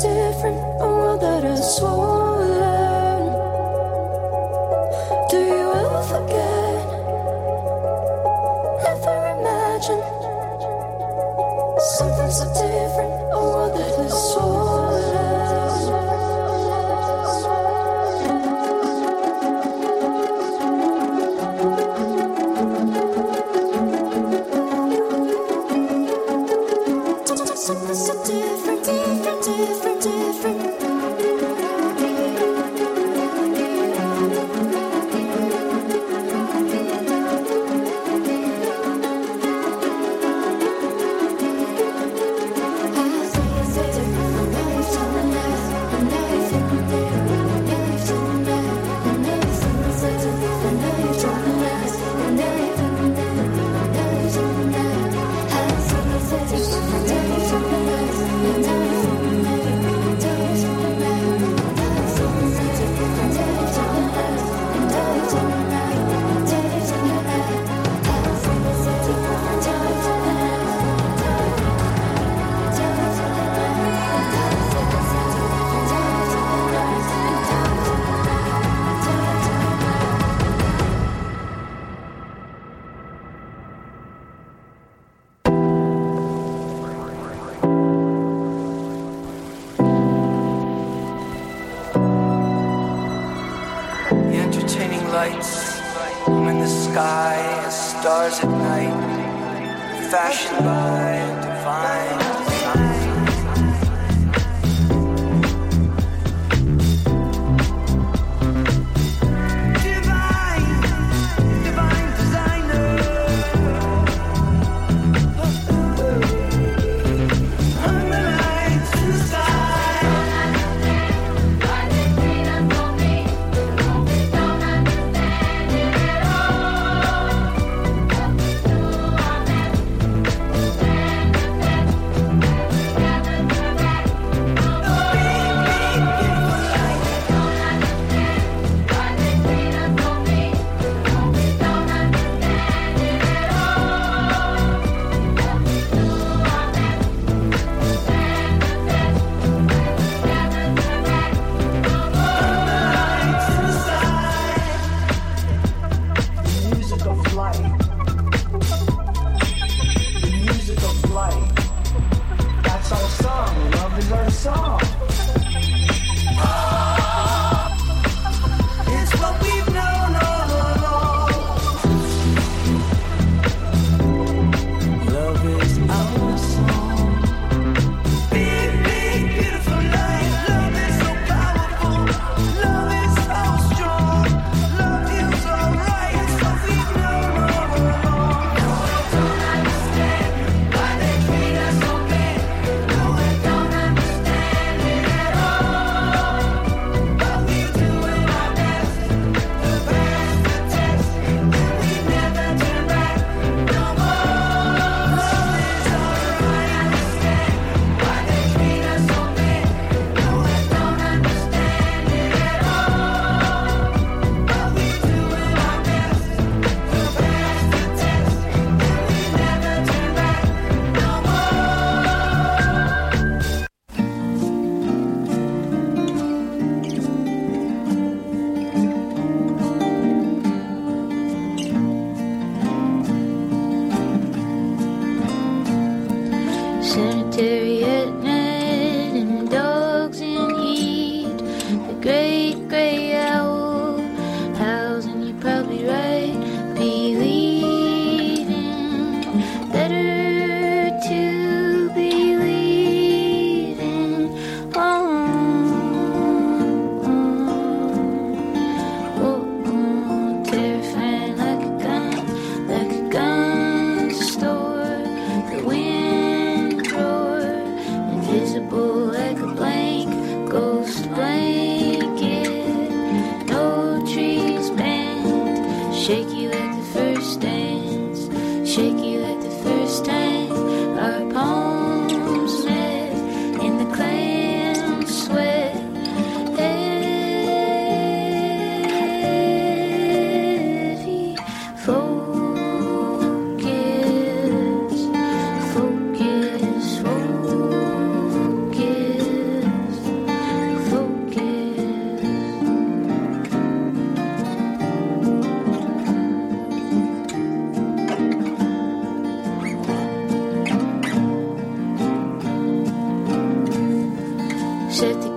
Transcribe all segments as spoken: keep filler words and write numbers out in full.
different, a world that is swollen. Do you ever forget? Never imagine something so different, a world that is swollen. Something so different, different, different, different. Understand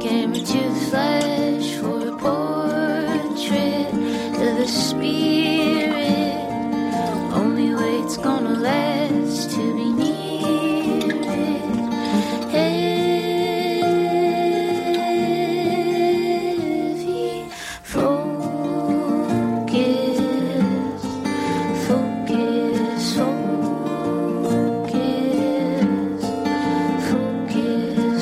camera to the flesh for a portrait of the spirit. Only way it's gonna last to be near it. Heavy focus, focus, focus, focus,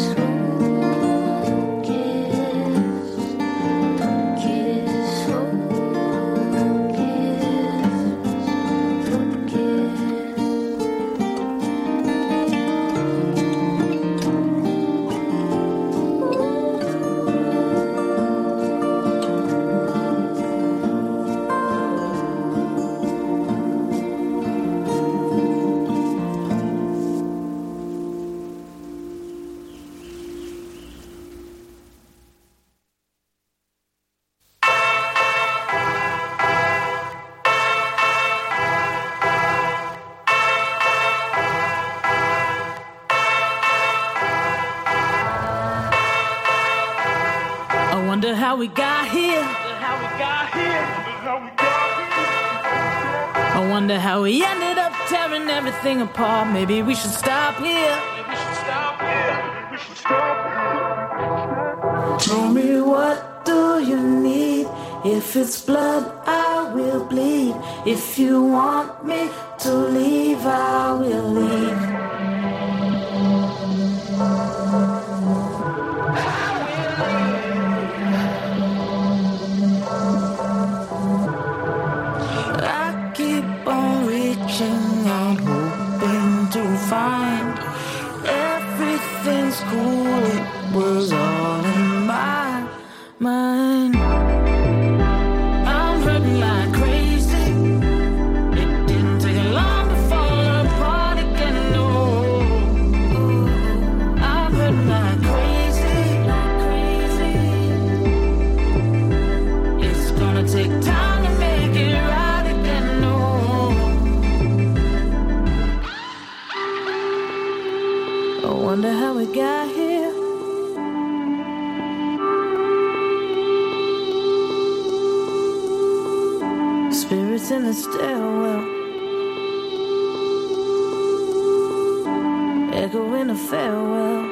I wonder how we got here. I wonder how we ended up tearing everything apart. Maybe we should stop here. Tell me, what do you need? If it's blood, I will bleed. If you want me to leave, I will leave. I keep on reaching out, hoping to find everything's cool. It was all in my mind. I'm hurting like crazy. It didn't take long to fall apart again. No, I'm hurting like crazy, like crazy. It's gonna take time to make it right again. No, I wonder how we got here. Spirits in the stairwell, echoing a farewell.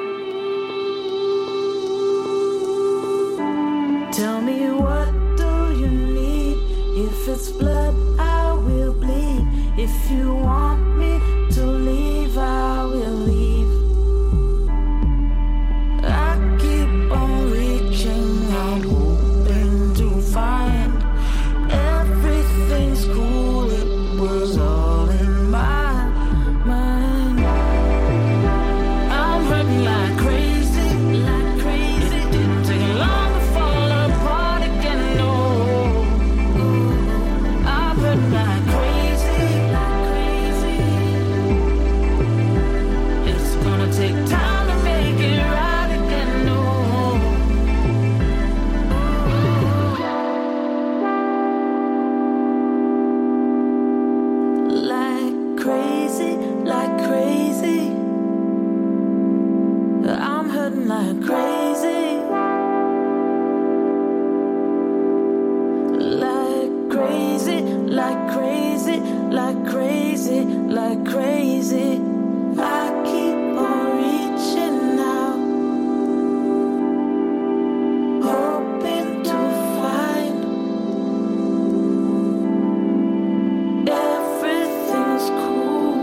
Tell me, what do you need? If it's blood, I will bleed. If you want me to leave, I will leave. I keep on reaching out, hoping to find everything's cool. It was all in my mind. I'm hurting like crazy, like crazy. It didn't take long to fall apart again. No, I'm hurting like crazy, like crazy. It's gonna take time to make it right again. No. Like crazy, like crazy. I'm hurting like crazy. Like crazy, like crazy, like crazy, like crazy. I keep on reaching out, hoping to find everything's cool.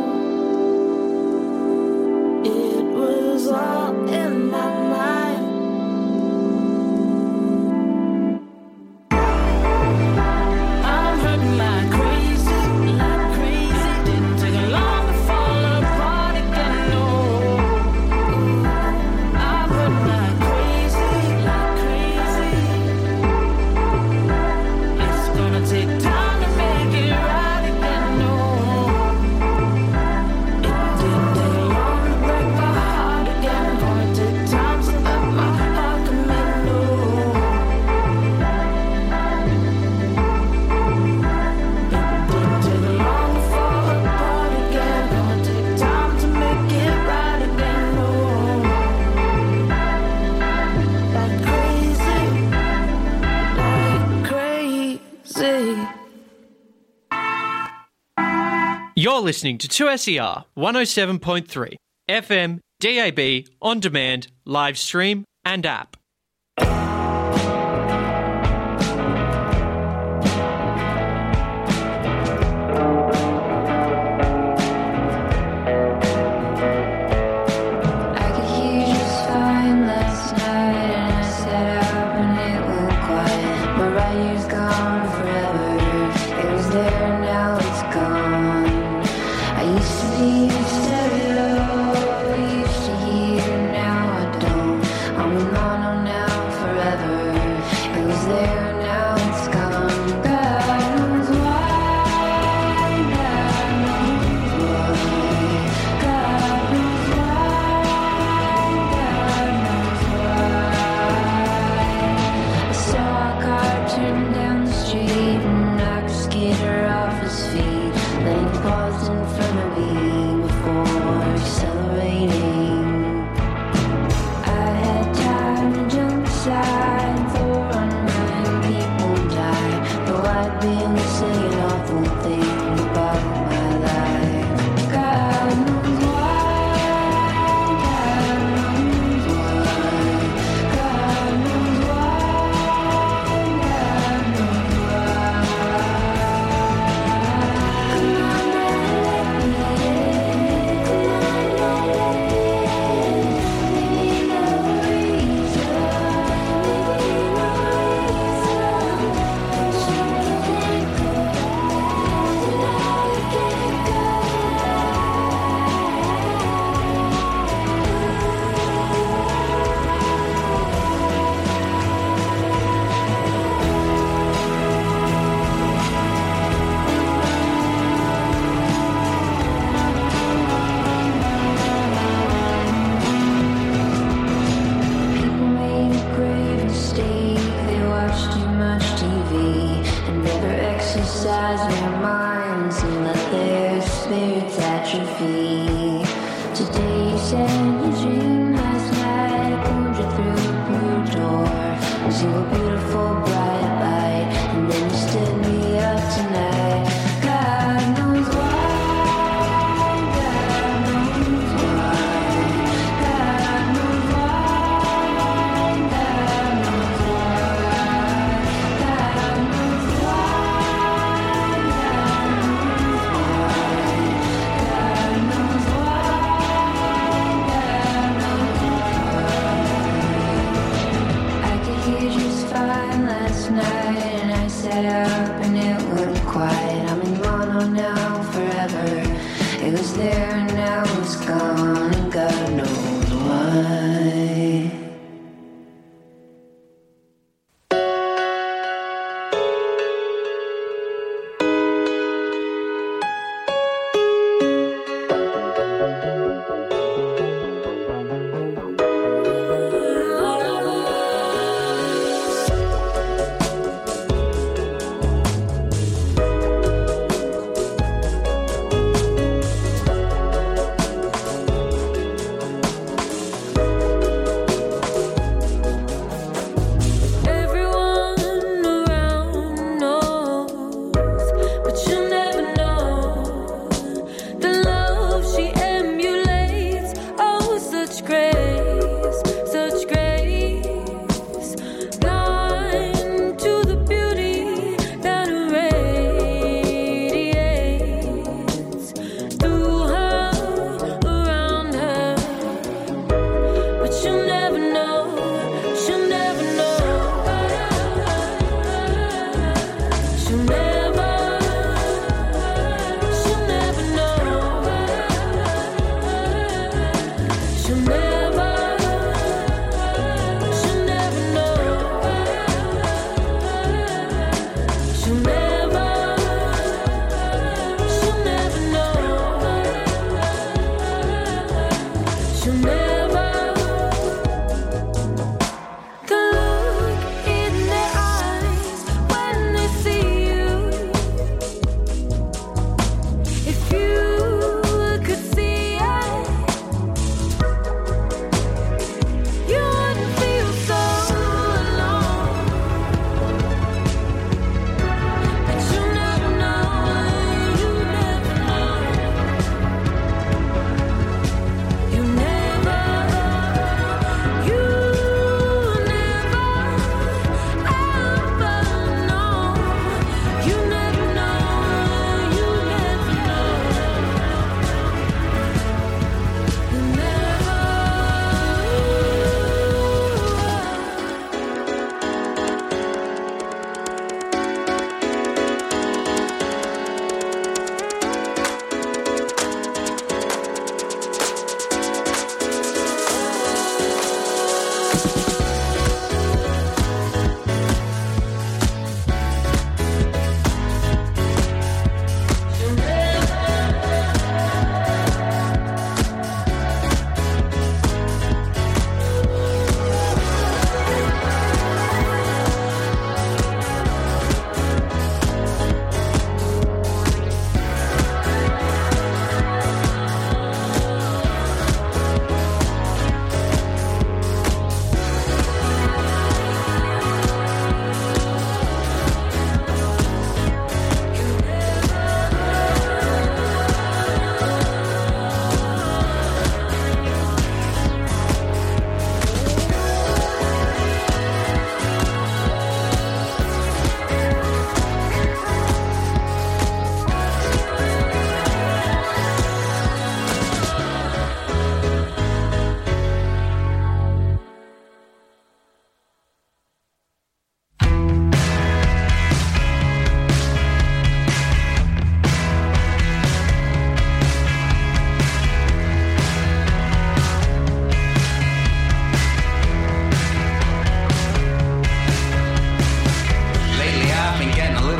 It was all in my mind. I'm hurting like crazy, like crazy. Didn't take You're listening to two S E R one oh seven point three, F M, D A B, on demand, live stream and app.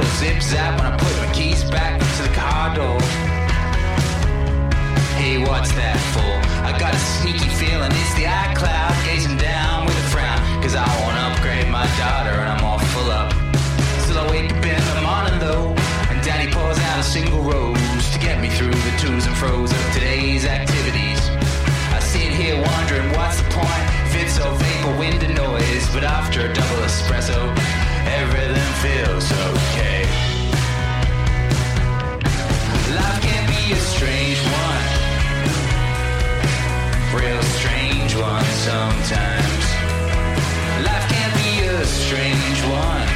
zip-zap when I put my keys back to the car door. Hey, what's that for? I got a sneaky feeling it's the iCloud gazing down with a frown, cause I wanna upgrade my daughter and I'm all full up. Still I wake up in the morning though, and daddy pours out a single rose to get me through the twos and fro's of today's activities. I sit here wondering what's the point if it's all vapor, wind and noise, but after a double espresso everything feels okay. Life can be a strange one, real strange one sometimes. Life can be a strange one,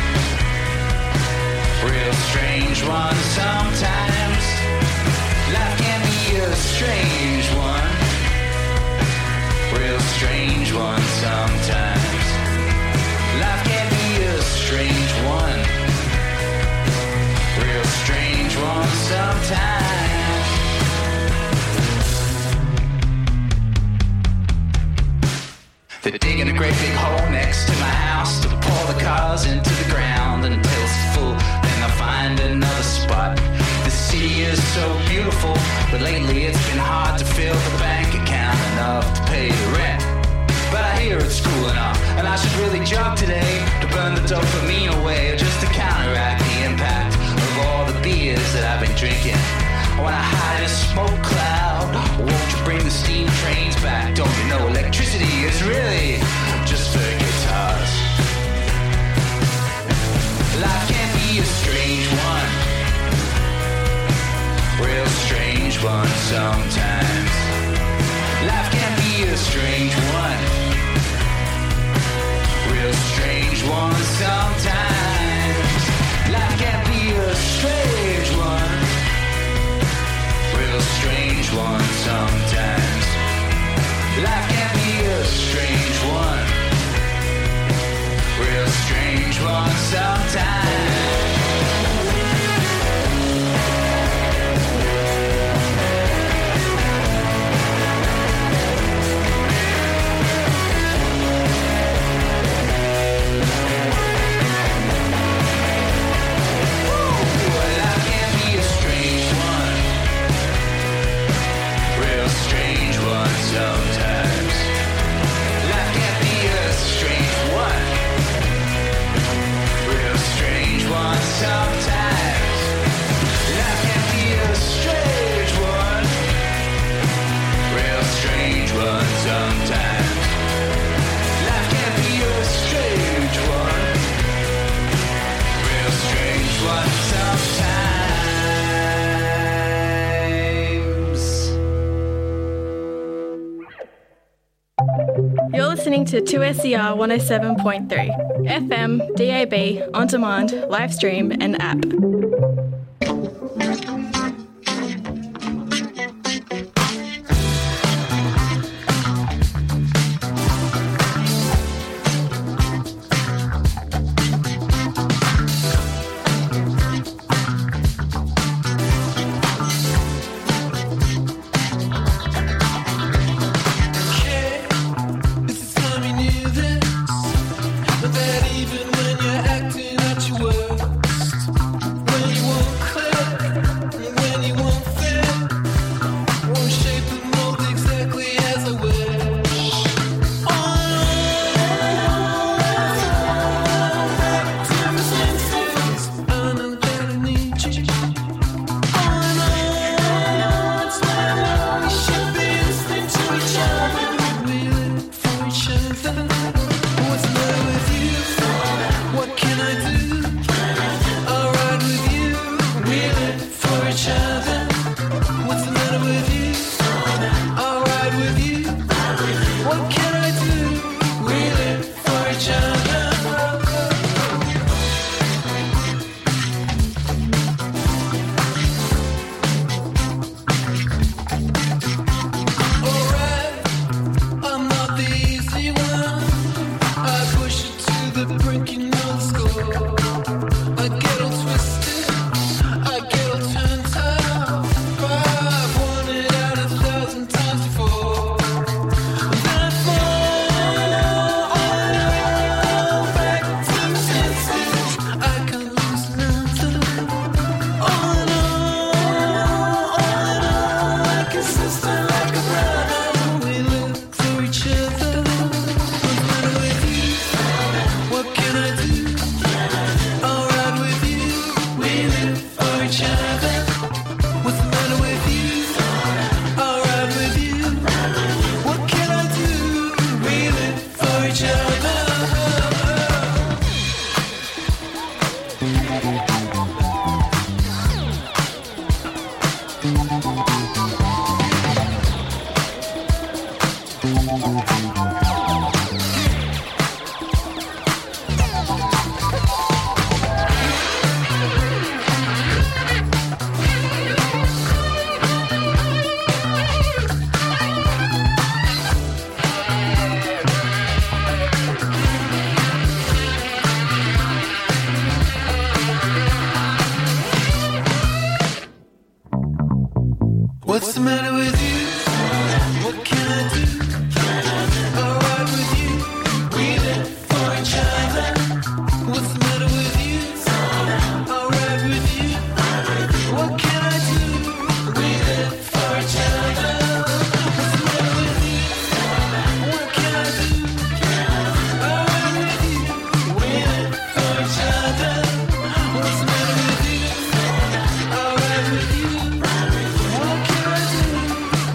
real strange one sometimes. Life can be a strange one, real strange one sometimes. Life can be a strange one, real strange one sometimes. They're digging a great big hole next to my house to pour the cars into the ground until it's full, then they'll find another spot. The city is so beautiful, but lately it's been hard to fill the bank account enough to pay the rent. But I hear it's cool enough, and I should really jog today to burn the dopamine away, just to counteract the impact of all the beers that I've been drinking. I wanna hide in a smoke cloud, won't you bring the steam trains back? Don't you know electricity is really just for guitars? Life can be a strange one, real strange one sometimes. Life can be a strange one, real strange one sometimes. Life can be a strange one, real strange one sometimes. Life can be a strange one, real strange one sometimes. Sometimes life can be a strange one, real strange one. Sometimes life can be a strange one, real strange one. Sometimes life can be a strange one, real strange one. Sometimes. You're listening to two S E R one oh seven point three, F M, D A B, on demand, live stream and app. Even when you're acting at your worst, What's the matter with you? What's the matter with you? What can I do? Alright with you. We live for each other. What's the matter with you? Alright with you. What can I do? We live for each other. What's the matter with you? What can I do? Alright with you. We live for each other. What's the matter with you? Alright with you. What can I do?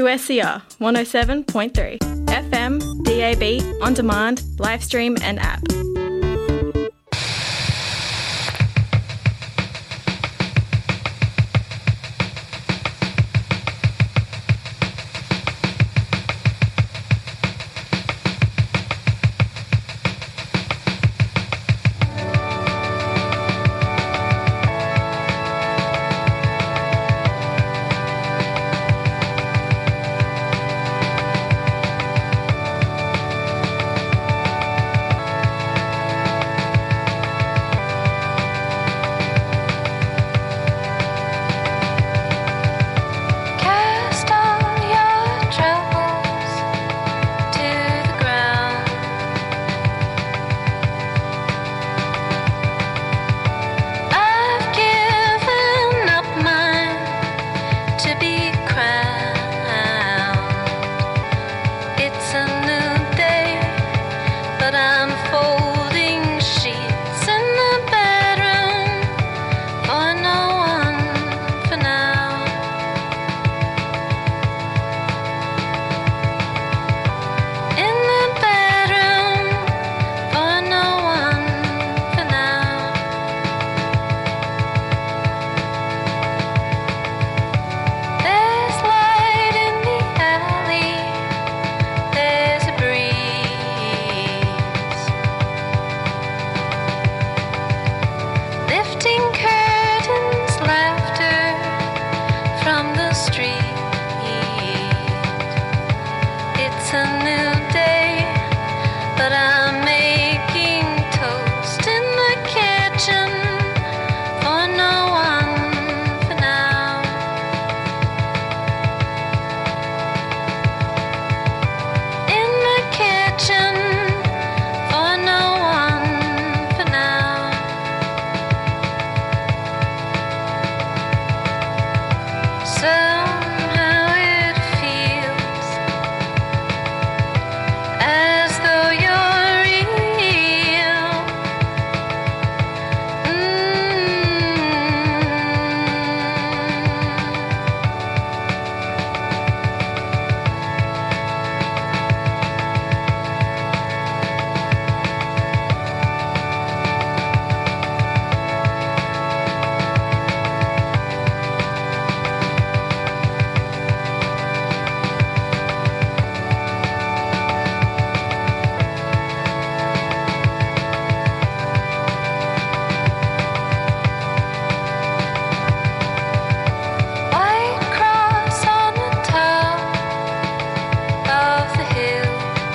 S E R one oh seven point three, F M, D A B, on demand, live stream and app. Cast all your troubles to the ground. I've given up mine to be crowned. It's a new day, but I'm folding sheets in the bedroom for no one for now. In the bedroom for no one for now. There's light in the alley. There's a breeze lifting curtains, laughter from the street. It's a new day, but I'm making toast in the kitchen for no one for now. In the kitchen for no one for now. Somehow it feels as though you're real. White cross on the top of the hill.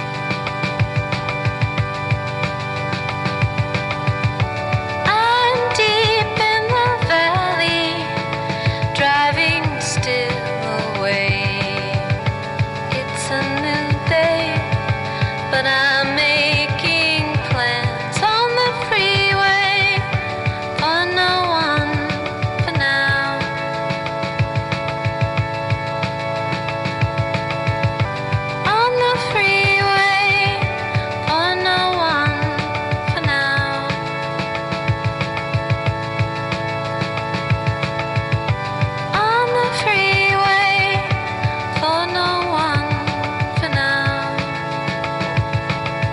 I'm deep in the valley, driving still away. It's a new day, but I'm making plans on the freeway for no one for now. On the freeway for no one for now. On the freeway for no one for now.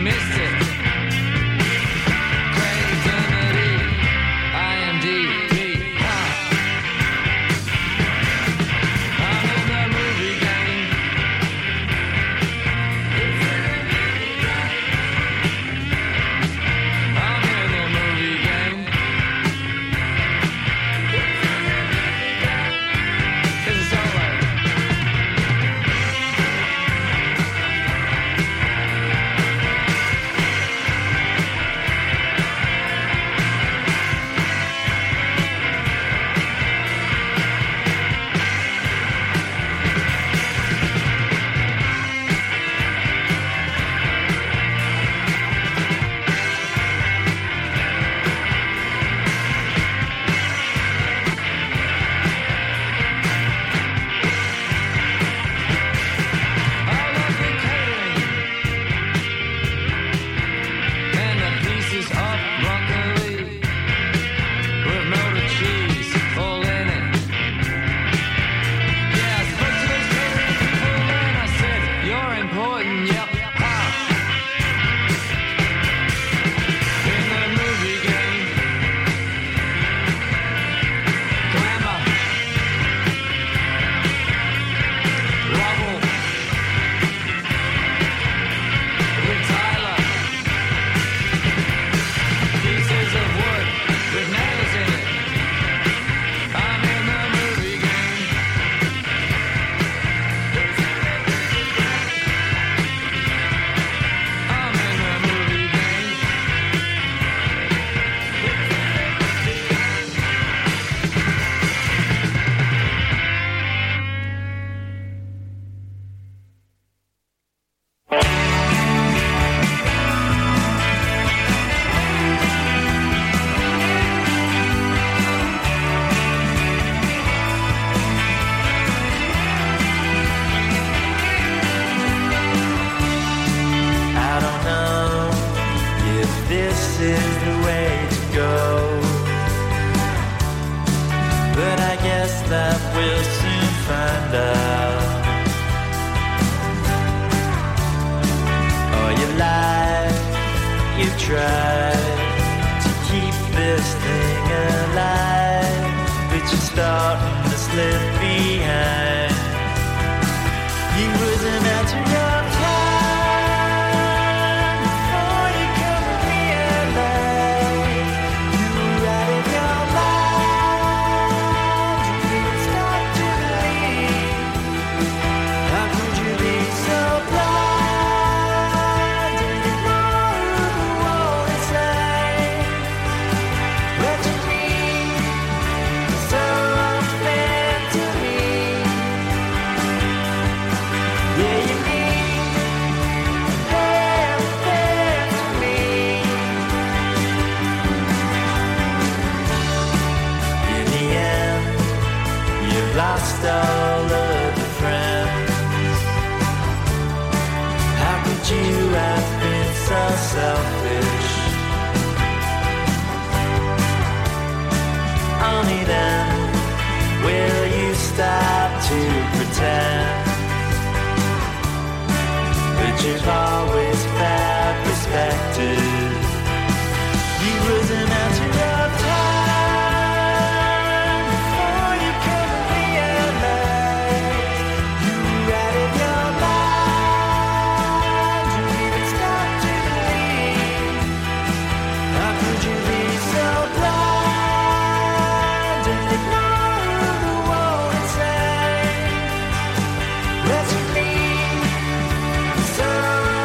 Let's leave. So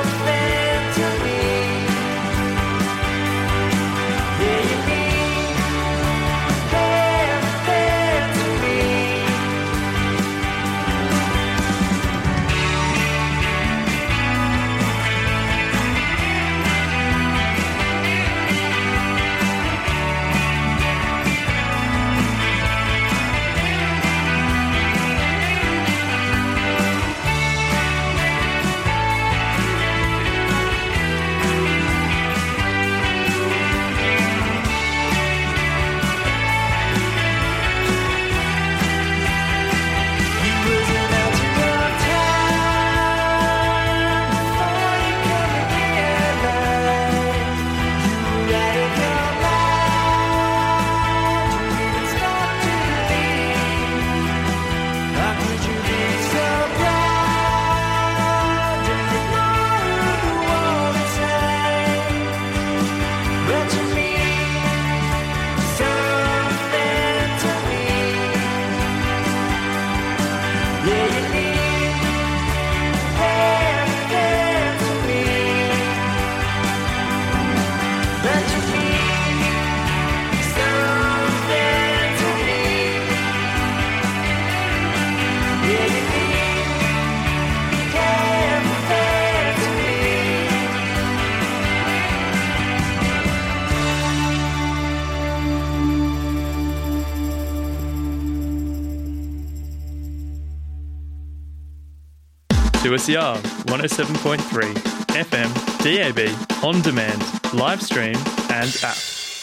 two S E R one oh seven point three, F M, D A B, on demand, live stream and app.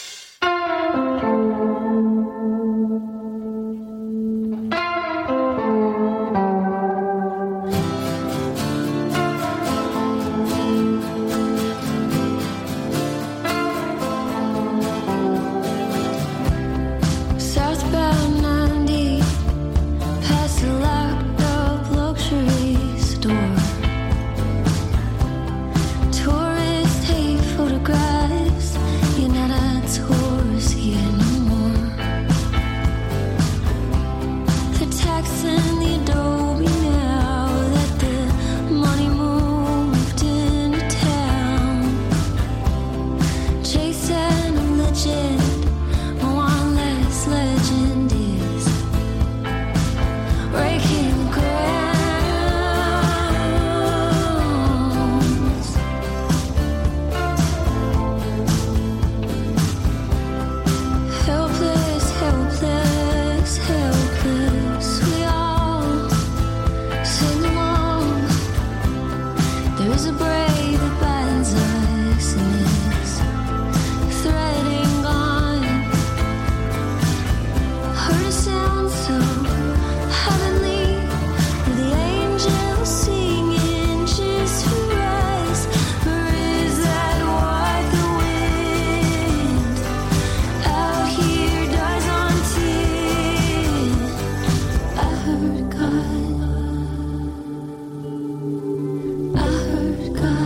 Southbound ninety, past the locked up luxury store. Tourists take photographs, you're not a tourist here no more. The tax and the adobe now that the money moved into town. Chasing a legend. One less legend is breaking grounds. Helpless, helpless, helpless. We all sing along. There is a braid that binds us in this threading on. Heard a sound so heavenly, with the angels singing just for us. Or is that what the wind out here dies on tin? I heard God, I heard God.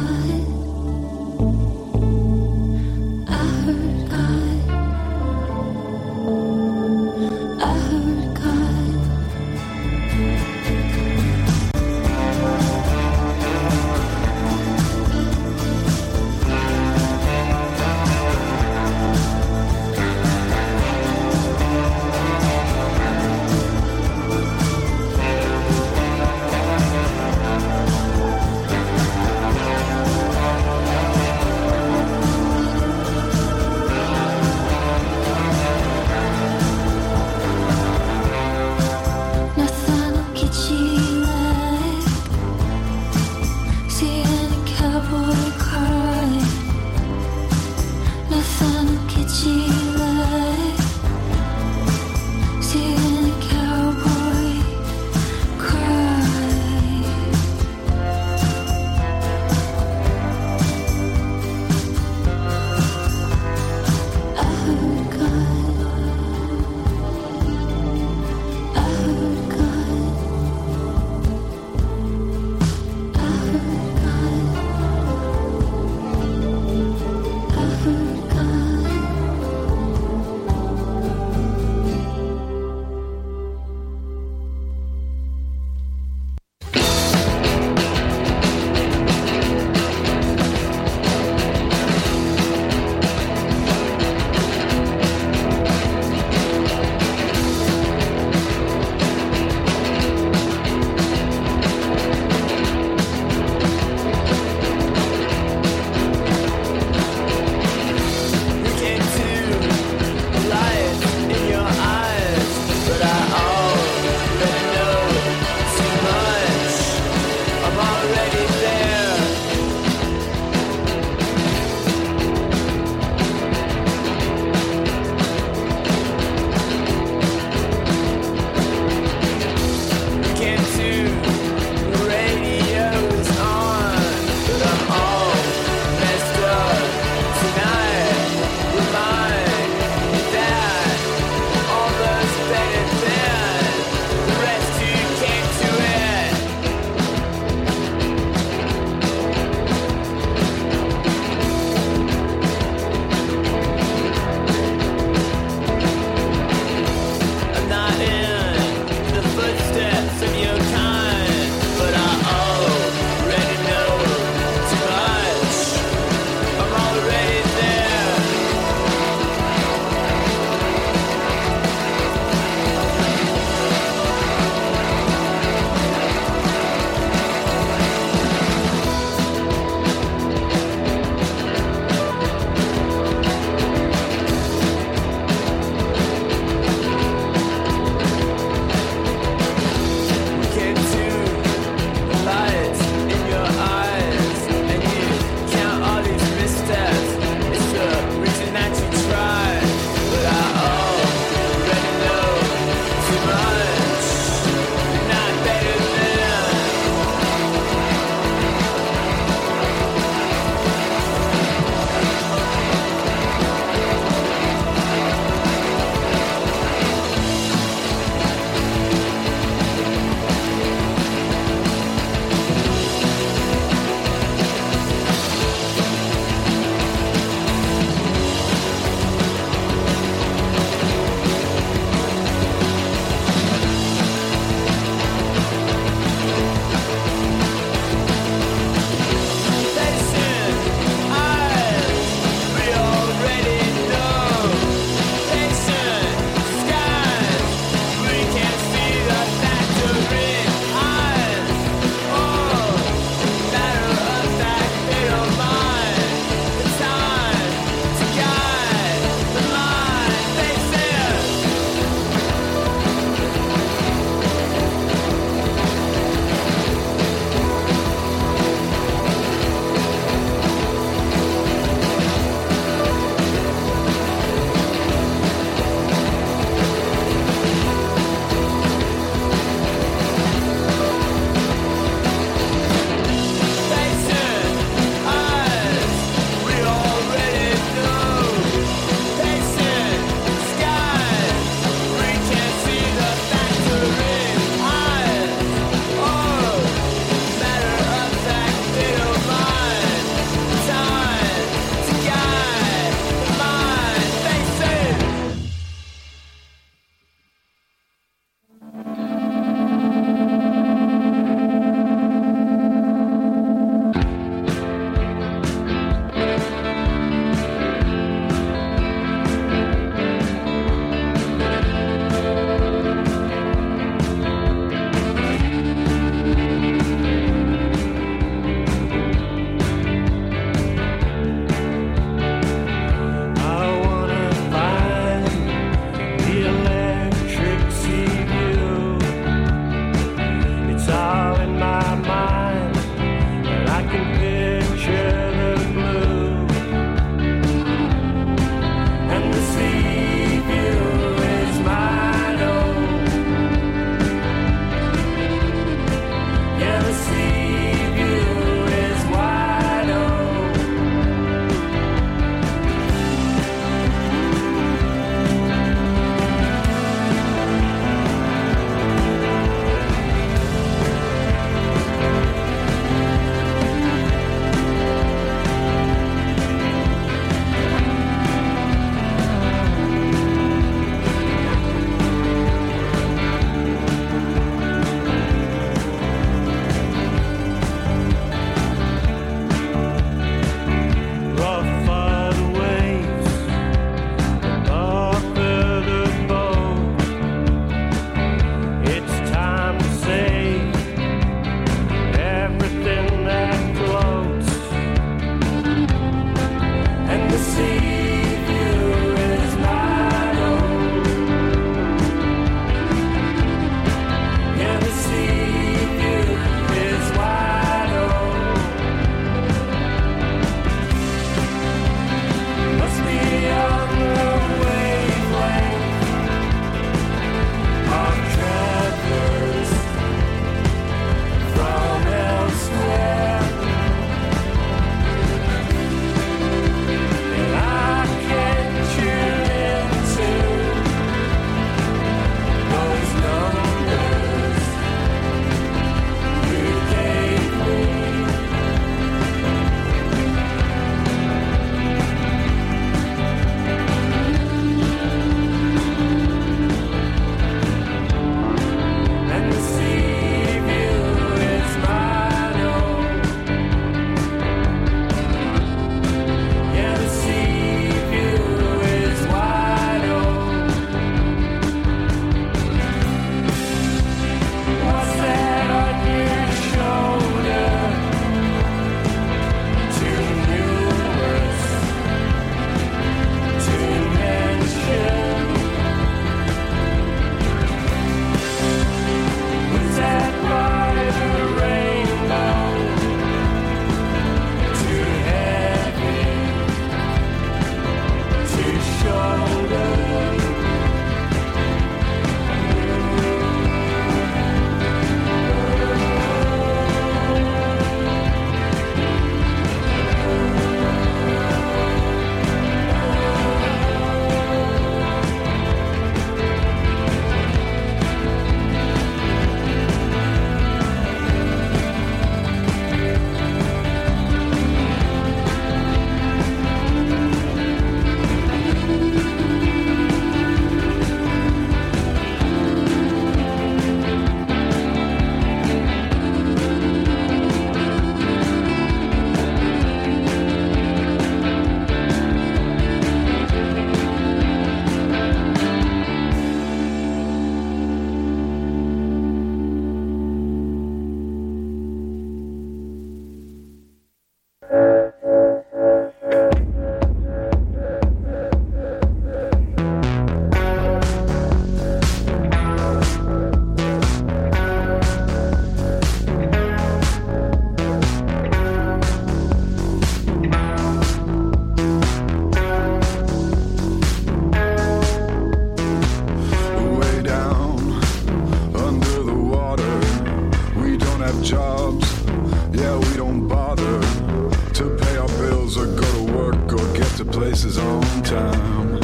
time.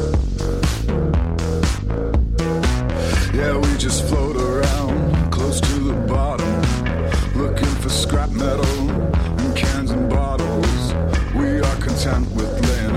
Yeah, we just float around, close to the bottom, looking for scrap metal and cans and bottles. We are content with land